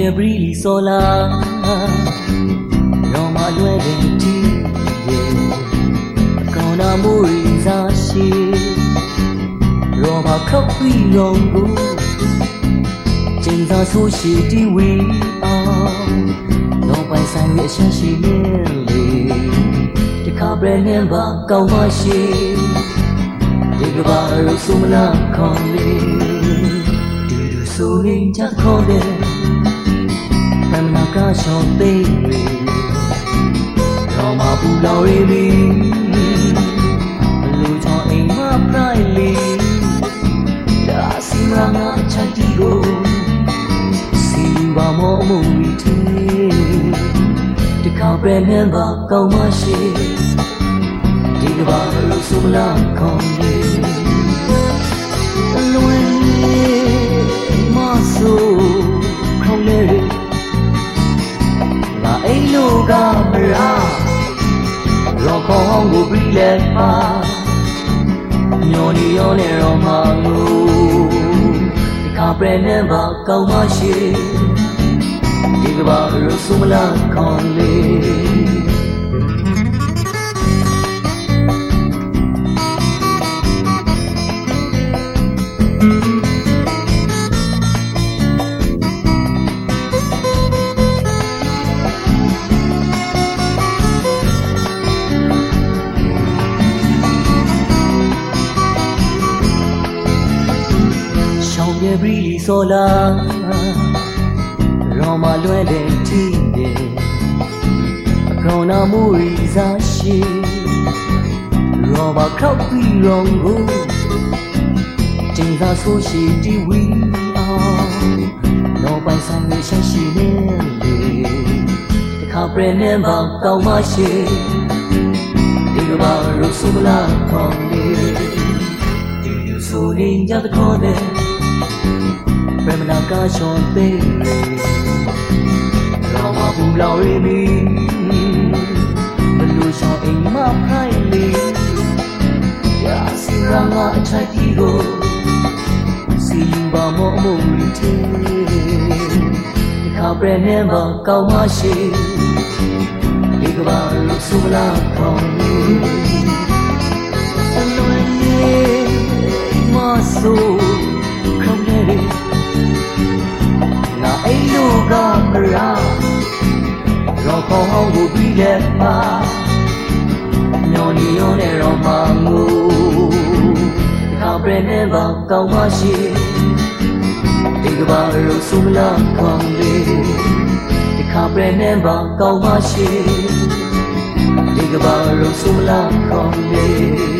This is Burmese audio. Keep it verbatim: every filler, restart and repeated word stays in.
ရဲ့ပရီစောလာရောမလွယ်တဲ့တီးရဲ့ကောင်းနာမိုးရီစားရှိရောမခောက်ပြီးရောဘူးကျင်းသာဆိုရှိတီဝီအောင်တော့ပိုင်ဆိုင်ရဲ့ရှမ်းရှိနေလေတခါပဲနေပါကောင်းပါရှိဒီကဘာရစုမနာခေါ်လေဒီလိုဆိုရင်ကြခေါ်တယ်တမနာကရှောင်းသိတွေရောမပူလောင်ရည်ပြီလူချောင်းအိမ်မပရိုင်လီဒါစီမငါချတ်တီကိုစီဘာမောမူရီတီတခါပဲနေပါကောင်းမရှိဒီကဘာလို့စုမလာခေါ်လေလွယ်မဆိုးခေါ်လေငါအိမ်လိုကမရာရောခေါင်းကိုပြီးလဲပါညော်နေရောနေရောမငိုဒီကပဲနေပါကောင်းမရှိဒီကဘာလို့စုမလာခေါ်လေရဲ့ပရီစောလာရောမလွယ်တဲ့တီးရဲ့အကောင်နာမိုးရီစားရှိရောမခောက်ပြီးရောကိုကျင်းသာဆိုရှိတီဝီအောင်တော့ပိုင်ဆိုင်ရဲ့ရှမ်းရှိနေလေတခါပြဲနေပါကောင်းမရှိဒီကဘာလို့စုမလာခေါ်လေဒီလိုဆိုရင်ကြတဲ့ခေါ်တဲ့ပမနာကရှောင်းသိရောမပူလောင်ရည်ပြီဘလူရှောင်းအိမ်မဖိုင်လီရာစီရငါအချိုက်တီကိုစီဘာမောမူရီတီဒီခါပြဲနေပါကောင်းမရှိဒီကဘာလို့စုမလာခေါ်လေအလွယ်မဆိုးခေါ်လေအိမ်လိုကမရာရောခေါင်းကိုပြီးလဲပါညော်နေရောနေရောမငိုဒီကပဲနေပါကောင်းမရှိဒီကဘာလို့စုမလာခေါ်လေဒီကပဲနေပါကောင်းမရှိဒီကဘာလို့စုမလာခေါ်လေ